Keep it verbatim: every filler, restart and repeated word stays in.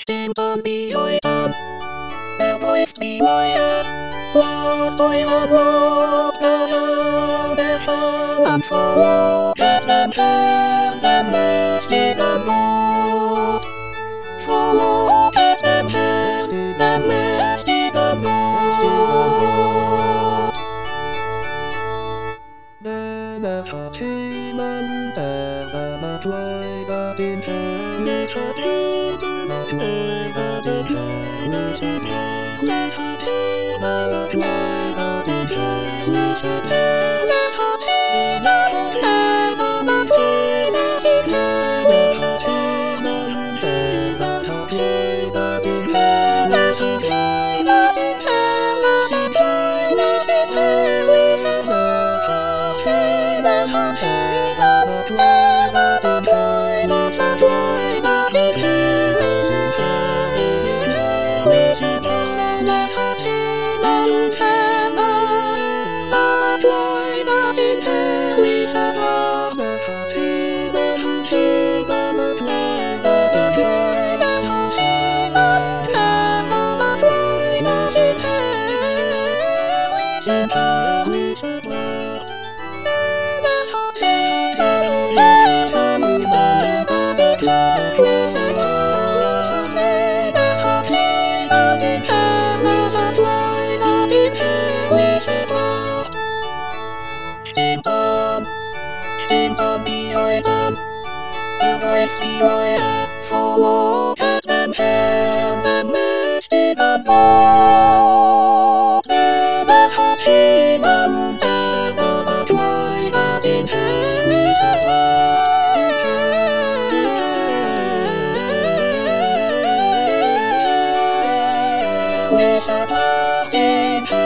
Stand on me, joy on. Their voice be quiet. Lost boy on road, the sound, their song, and follow. Get them turn, them mercy, them road. Follow, get them turn, them mercy, them road. The Fatima, the Matloy, the Dinner, the Fatima, the Matloy, the Dinner, the Fatima, the Fatima, the Matloy, the Dinner, the Fatima, the Fatima, the Matloy, the Dinner, the Fatima, the Matloy, the Dinner, the Fatima, the Stand on, stand on me, joy on. The voice be quiet, follow, cat and hand, the mercy, the Lord. The Fatima, the Matloy, the Dinner, we shall